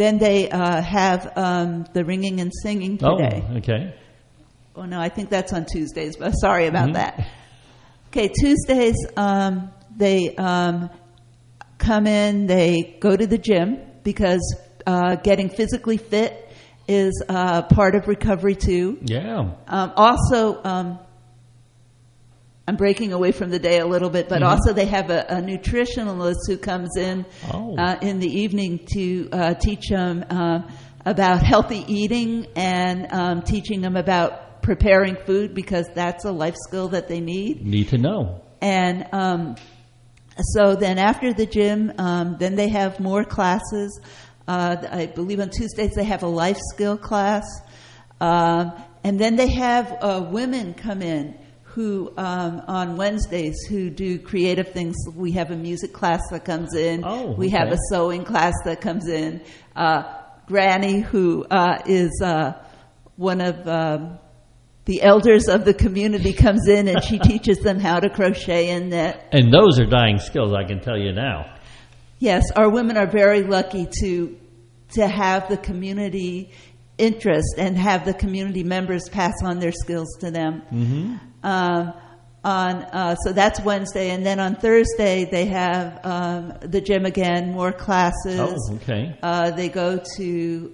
the ringing and singing today. Oh, okay. Oh no, I think that's on Tuesdays. But sorry about that. Okay, Tuesdays they come in. They go to the gym because getting physically fit is part of recovery too. Yeah. Also. I'm breaking away from the day a little bit, but also they have a nutritionalist who comes in the evening to teach them about healthy eating and teaching them about preparing food because that's a life skill that they need to know. And so then after the gym, then they have more classes. I believe on Tuesdays they have a life skill class. And then they have women come in who on Wednesdays who do creative things. We have a music class that comes in. We have a sewing class that comes in. Granny, who is one of the elders of the community, comes in and she teaches them how to crochet and knit. And those are dying skills, I can tell you now. Yes, our women are very lucky to have the community interest and have the community members pass on their skills to them. So that's Wednesday, and then on Thursday they have the gym again, more classes. Oh, okay. They go to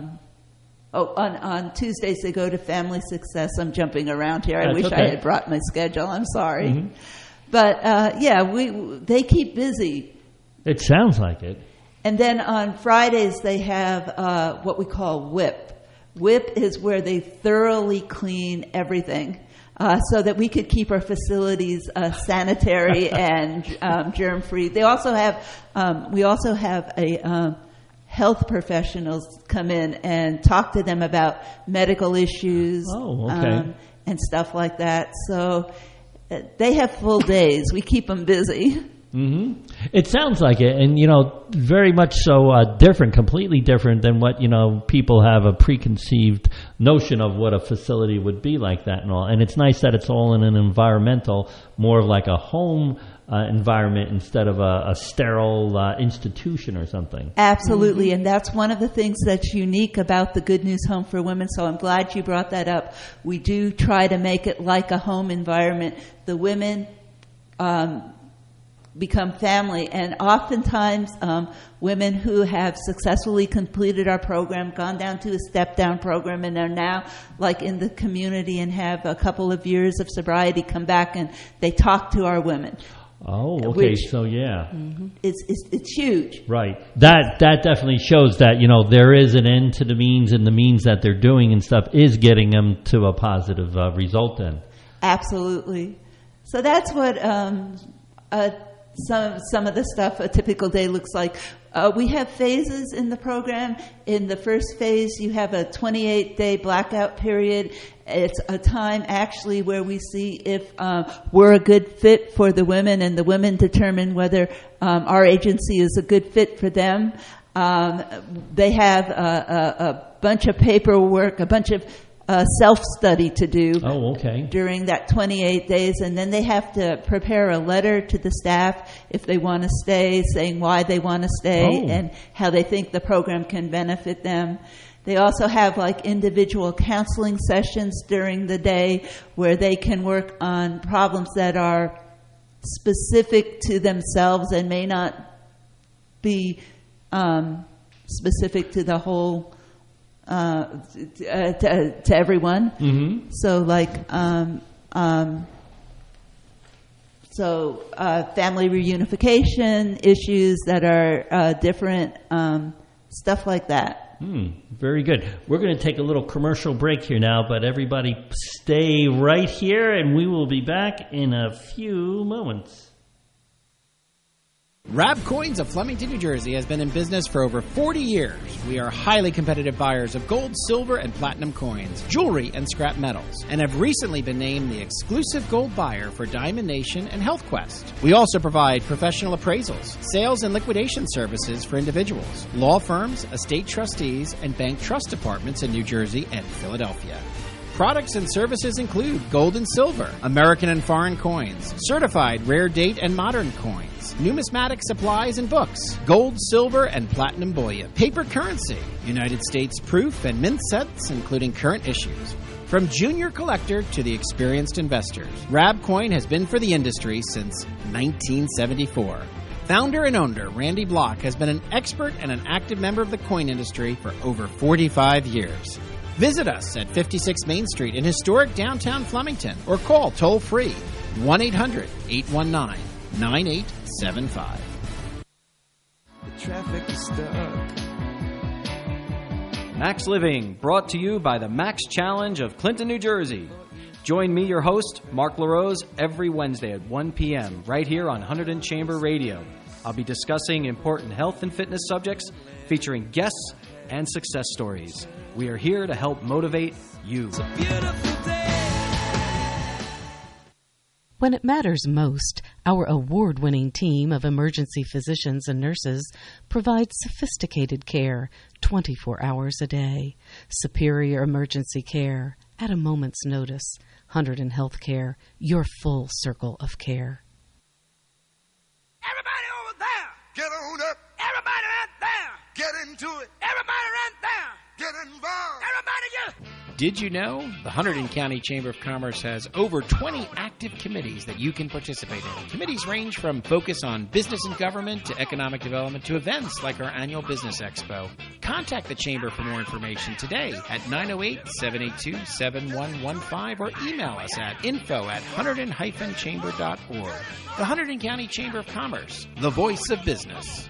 on Tuesdays they go to Family Success. I'm jumping around here. I wish I had brought my schedule. I'm sorry, but they keep busy. It sounds like it. And then on Fridays they have what we call WIP. WIP is where they thoroughly clean everything. So that we could keep our facilities sanitary and germ-free. We also have health professionals come in and talk to them about medical issues and stuff like that. So they have full days. We keep them busy. It sounds like it, and very much so different, completely different than what people have a preconceived notion of what a facility would be like that and all. And it's nice that it's all in an environmental, more of like a home environment instead of a sterile institution or something. Absolutely, and that's one of the things that's unique about the Good News Home for Women. So I'm glad you brought that up. We do try to make it like a home environment. The women become family, and oftentimes women who have successfully completed our program, gone down to a step-down program, and are now like in the community and have a couple of years of sobriety come back and they talk to our women. Oh, okay. So yeah, it's huge, right? That definitely shows that there is an end to the means, and the means that they're doing and stuff is getting them to a positive result. Then, absolutely. So that's what some of the stuff a typical day looks like. We have phases in the program. In the first phase, you have a 28-day blackout period. It's a time actually where we see if we're a good fit for the women, and the women determine whether our agency is a good fit for them. They have a bunch of paperwork, a bunch of self-study to do during that 28 days, and then they have to prepare a letter to the staff if they want to stay, saying why they want to stay and how they think the program can benefit them. They also have like individual counseling sessions during the day where they can work on problems that are specific to themselves and may not be specific to the whole, to everyone. Mm-hmm. So like, family reunification issues that are different, stuff like that. Very good. We're going to take a little commercial break here now, but everybody stay right here, and we will be back in a few moments. Rab Coins of Flemington, New Jersey has been in business for over 40 years. We are highly competitive buyers of gold, silver, and platinum coins, jewelry, and scrap metals, and have recently been named the exclusive gold buyer for Diamond Nation and Health Quest. We also provide professional appraisals, sales and liquidation services for individuals, law firms, estate trustees, and bank trust departments in New Jersey and Philadelphia. Products and services include gold and silver, American and foreign coins, certified rare date and modern coins, numismatic supplies and books, gold, silver, and platinum bullion, paper currency, United States proof and mint sets, including current issues. From junior collector to the experienced investors, Rab Coin has been for the industry since 1974. Founder and owner Randy Block has been an expert and an active member of the coin industry for over 45 years. Visit us at 56 Main Street in historic downtown Flemington or call toll-free 1-800-819-9875. The traffic is stuck. Max Living, brought to you by the Max Challenge of Clinton, New Jersey. Join me, your host, Mark LaRose, every Wednesday at 1 p.m. right here on Hunterdon Chamber Radio. I'll be discussing important health and fitness subjects featuring guests and success stories. We are here to help motivate you. It's a beautiful day. When it matters most, our award-winning team of emergency physicians and nurses provides sophisticated care 24 hours a day. Superior emergency care at a moment's notice. Hunterdon Healthcare, your full circle of care. Everybody over there, get on up. Everybody right there, get into it. Everybody right there, get involved. Everybody get. Did you know the Hunterdon County Chamber of Commerce has over 20 active committees that you can participate in? Committees range from focus on business and government to economic development to events like our annual Business Expo. Contact the Chamber for more information today at 908-782-7115 or email us at info@hunterdon-chamber.org. The Hunterdon County Chamber of Commerce, the voice of business.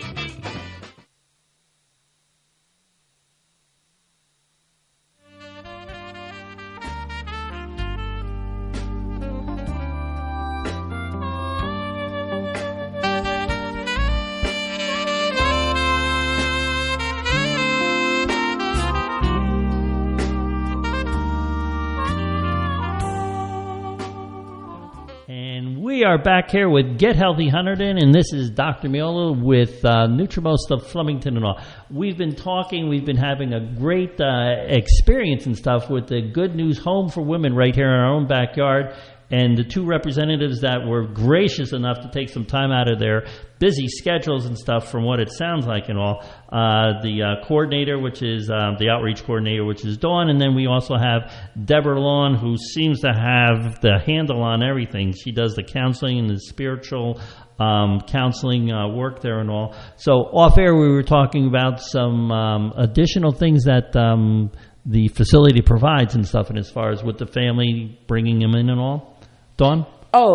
We are back here with Get Healthy Hunterdon, and this is Dr. Miola with Nutrimost of Flemington and all. We've been having a great experience and stuff with the Good News Home for Women right here in our own backyard, and the two representatives that were gracious enough to take some time out of their busy schedules and stuff, from what it sounds like and all. The coordinator, which is the outreach coordinator, which is Dawn, and then we also have Deborah Lawn, who seems to have the handle on everything. She does the counseling and the spiritual counseling work there and all. So off air, we were talking about some additional things that the facility provides and stuff, and as far as with the family, bringing them in and all. Dawn?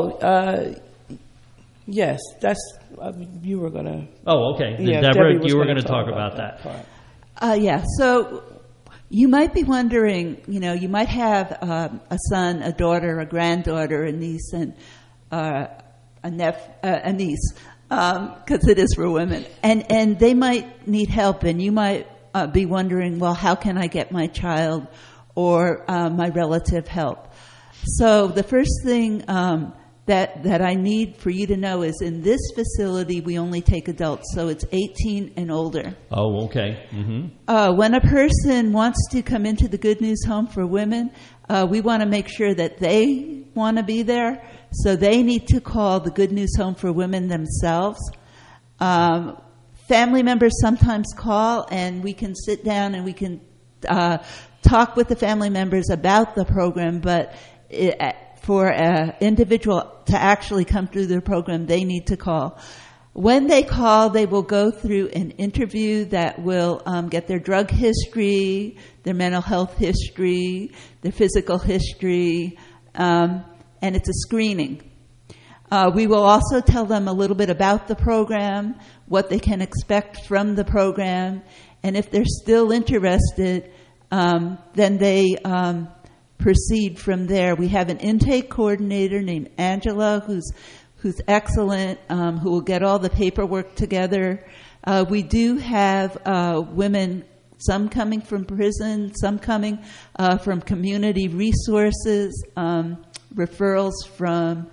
Yes, that's you were gonna. Oh, okay. Yeah, Deborah, you were going to talk about that. Yeah. So you might be wondering, you might have a son, a daughter, a granddaughter, a niece, and a niece, because it is for women, and they might need help, and you might be wondering, well, how can I get my child or my relative help? So the first thing that I need for you to know is, in this facility, we only take adults, so it's 18 and older. Oh, okay. Mm-hmm. When a person wants to come into the Good News Home for Women, we want to make sure that they want to be there, so they need to call the Good News Home for Women themselves. Family members sometimes call, and we can sit down and we can talk with the family members about the program, but for an individual to actually come through the program, they need to call. When they call, they will go through an interview that will get their drug history, their mental health history, their physical history, and it's a screening. We will also tell them a little bit about the program, what they can expect from the program, and if they're still interested, then they proceed from there. We have an intake coordinator named Angela who's excellent, who will get all the paperwork together. We do have women, some coming from prison, some coming from community resources, referrals from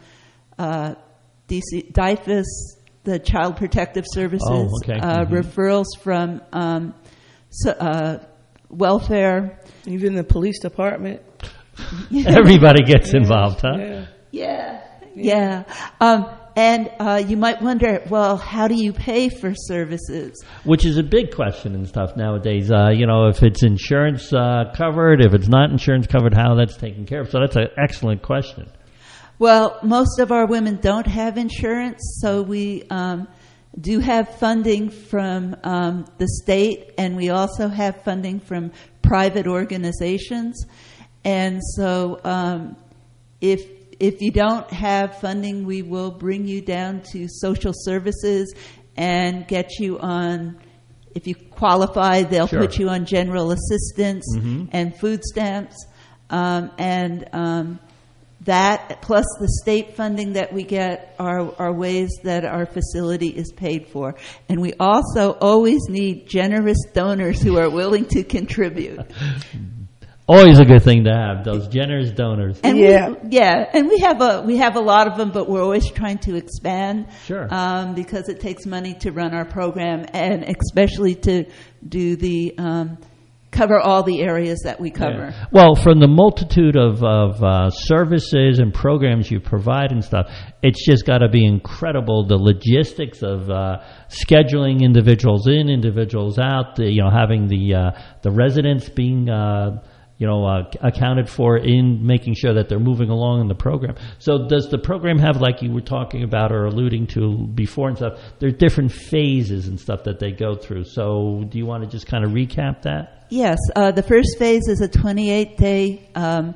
DIFUS, the Child Protective Services, referrals from welfare. Even the police department. Everybody gets involved, huh? Yeah. And you might wonder, well, how do you pay for services? Which is a big question and stuff nowadays. If it's insurance covered, if it's not insurance covered, how that's taken care of. So that's an excellent question. Well, most of our women don't have insurance, so we do have funding from the state, and we also have funding from private organizations. And so if you don't have funding, we will bring you down to social services and get you on, if you qualify, they'll put you on general assistance and food stamps. That plus the state funding that we get are ways that our facility is paid for. And we also always need generous donors who are willing to contribute. Always a good thing to have, those generous donors. And we have a lot of them, but we're always trying to expand. Sure. Because it takes money to run our program, and especially to do the cover all the areas that we cover. Yeah. Well, from the multitude of services and programs you provide and stuff, it's just got to be incredible. The logistics of scheduling individuals in, individuals out. Having the residents being accounted for in making sure that they're moving along in the program. So does the program have, like you were talking about or alluding to before and stuff, there are different phases and stuff that they go through. So do you want to just kind of recap that? Yes. The first phase is a 28-day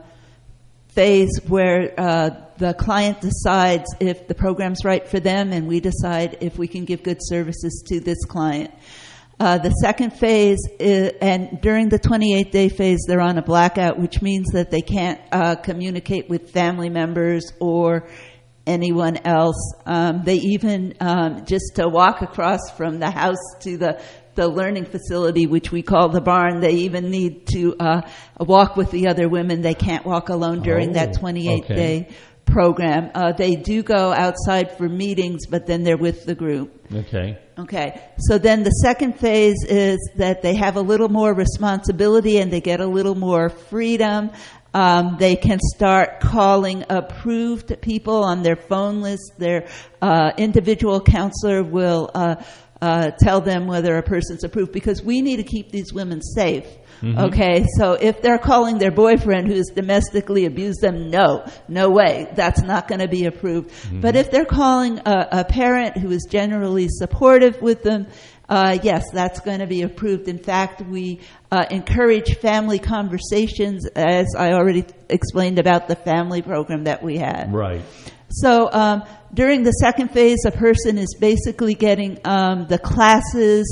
phase where the client decides if the program's right for them, and we decide if we can give good services to this client. The second phase is, and during the 28-day phase, they're on a blackout, which means that they can't communicate with family members or anyone else. They even, just to walk across from the house to the learning facility, which we call the barn, they even need to walk with the other women. They can't walk alone during that 28-day program. They do go outside for meetings, but then they're with the group. Okay. So then the second phase is that they have a little more responsibility and they get a little more freedom. They can start calling approved people on their phone list. Their individual counselor will tell them whether a person's approved, because we need to keep these women safe. Okay, so if they're calling their boyfriend who's domestically abused them, no way, that's not going to be approved. But if they're calling a parent who is generally supportive with them, yes, that's going to be approved. In fact, we encourage family conversations, as I already explained about the family program that we had. Right. So during the second phase, a person is basically getting the classes,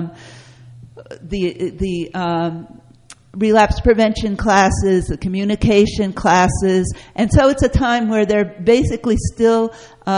the relapse prevention classes, the communication classes, and so it's a time where they're basically still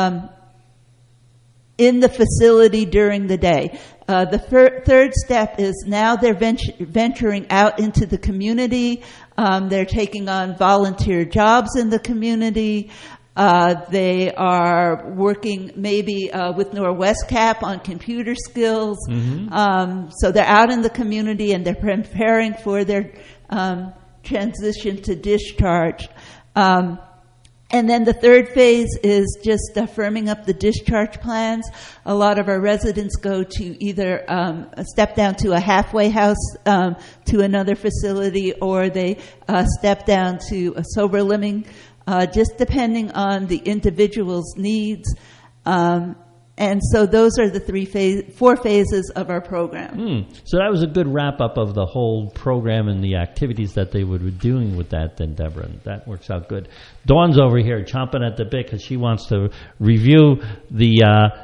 in the facility during the day. The third step is now they're venturing out into the community. They're taking on volunteer jobs in the community. They are working maybe with NorWestCap on computer skills. So they're out in the community and they're preparing for their transition to discharge. And then the third phase is just firming up the discharge plans. A lot of our residents go to either step down to a halfway house to another facility, or they step down to a sober living, just depending on the individual's needs. And so those are the four phases of our program. So that was a good wrap-up of the whole program and the activities that they would be doing with that then, Deborah. And that works out good. Dawn's over here chomping at the bit because she wants to review the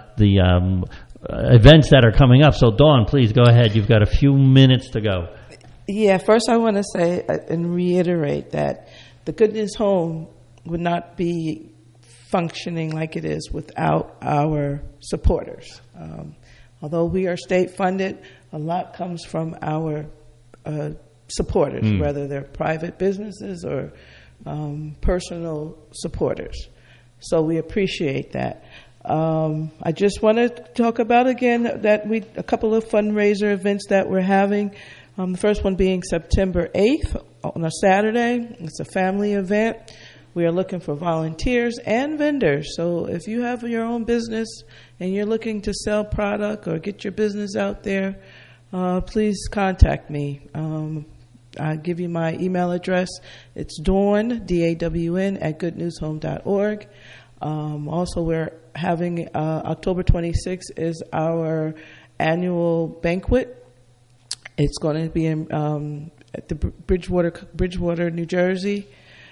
events that are coming up. So, Dawn, please go ahead. You've got a few minutes to go. Yeah, first I want to say and reiterate that the Good News Home would not be functioning like it is without our supporters. Although we are state funded, a lot comes from our supporters, whether they're private businesses or personal supporters. So we appreciate that. I just want to talk about again that a couple of fundraiser events that we're having. The first one being September 8th on a Saturday. It's a family event. We are looking for volunteers and vendors. So if you have your own business and you're looking to sell product or get your business out there, please contact me. I'll give you my email address. It's Dawn, D-A-W-N, at goodnewshome.org. Also, we're having October 26th is our annual banquet. It's going to be in, at the Bridgewater, New Jersey.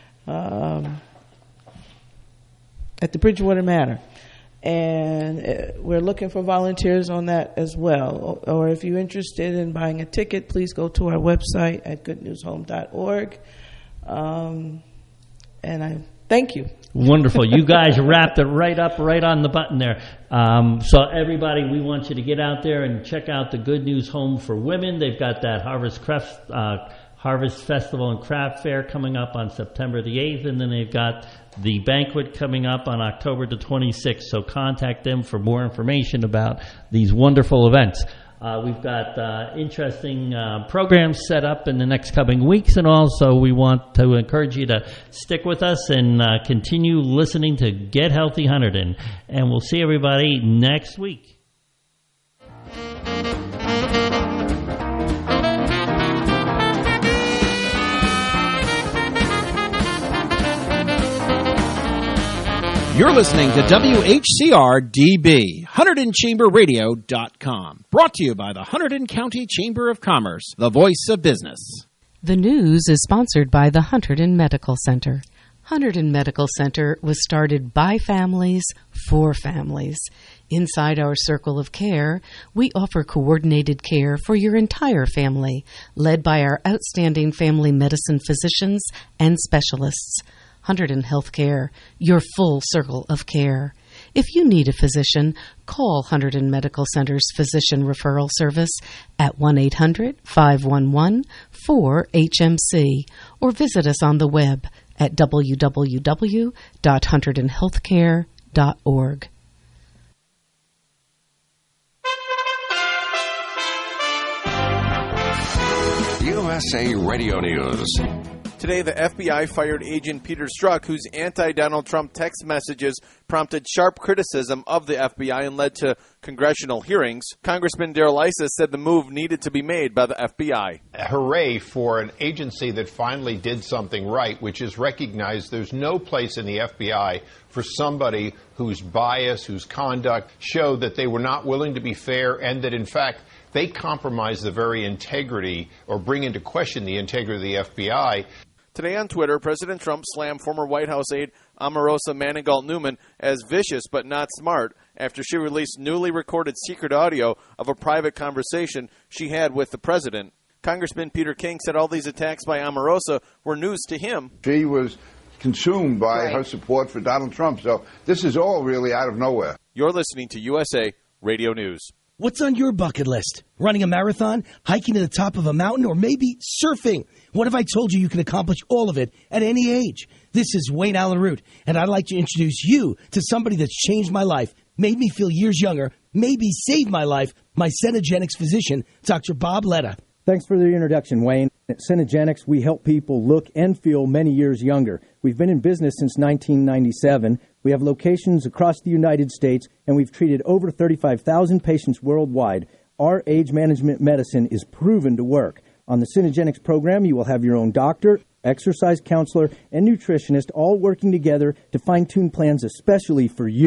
At the Bridgewater Manor, and we're looking for volunteers on that as well. Or if you're interested in buying a ticket, please go to our website at goodnewshome.org. And I thank you. Wonderful. You guys wrapped it right on the button there. So everybody, we want you to get out there and check out the Good News Home for Women. They've got that Harvest Festival and Craft Fair coming up on September the 8th, and then they've got the banquet coming up on October the 26th. So contact them for more information about these wonderful events. We've got interesting programs set up in the next coming weeks, and also we want to encourage you to stick with us and continue listening to Get Healthy Hunterdon. And we'll see everybody next week. You're listening to WHCR-DB, HunterdonChamberRadio.com. Brought to you by the Hunterdon County Chamber of Commerce, the voice of business. The news is sponsored by the Hunterdon Medical Center. Hunterdon Medical Center was started by families for families. Inside our circle of care, we offer coordinated care for your entire family, led by our outstanding family medicine physicians and specialists. Hunterdon Healthcare, your full circle of care. If you need a physician, call Hunterdon Medical Center's Physician Referral Service at 1-800-511-4HMC or visit us on the web at www.hunterdonhealthcare.org. USA Radio News. Today, the FBI fired Agent Peter Strzok, whose anti-Donald Trump text messages prompted sharp criticism of the FBI and led to congressional hearings. Congressman Darrell Issa said the move needed to be made by the FBI. Hooray for an agency that finally did something right, which is recognize there's no place in the FBI for somebody whose bias, whose conduct showed that they were not willing to be fair and that, in fact, they compromise the very integrity or bring into question the integrity of the FBI. Today on Twitter, President Trump slammed former White House aide Omarosa Manigault-Newman as vicious but not smart after she released newly recorded secret audio of a private conversation she had with the president. Congressman Peter King said all these attacks by Omarosa were news to him. She was consumed by her support for Donald Trump, so this is all really out of nowhere. You're listening to USA Radio News. What's on your bucket list? Running a marathon, hiking to the top of a mountain, or maybe surfing? What if I told you you can accomplish all of it at any age? This is Wayne Allen Root, and I'd like to introduce you to somebody that's changed my life, made me feel years younger, maybe saved my life, my Cenegenics physician, Dr. Bob Letta. Thanks for the introduction, Wayne. At Cenegenics, we help people look and feel many years younger. We've been in business since 1997. We have locations across the United States, and we've treated over 35,000 patients worldwide. Our age management medicine is proven to work. On the Cenegenics program, you will have your own doctor, exercise counselor, and nutritionist all working together to fine-tune plans especially for you.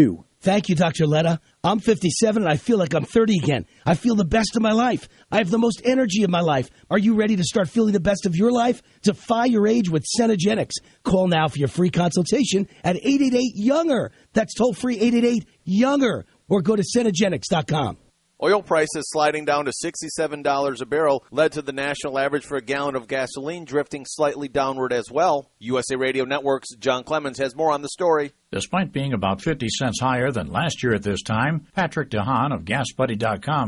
Thank you, Dr. Letta. I'm 57 and I feel like I'm 30 again. I feel the best of my life. I have the most energy of my life. Are you ready to start feeling the best of your life? Defy your age with Cenegenics. Call now for your free consultation at 888-YOUNGER. That's toll free 888-YOUNGER. Or go to Cenegenics.com. Oil prices sliding down to $67 a barrel led to the national average for a gallon of gasoline drifting slightly downward as well. USA Radio Network's John Clemens has more on the story. Despite being about 50 cents higher than last year at this time, Patrick DeHaan of GasBuddy.com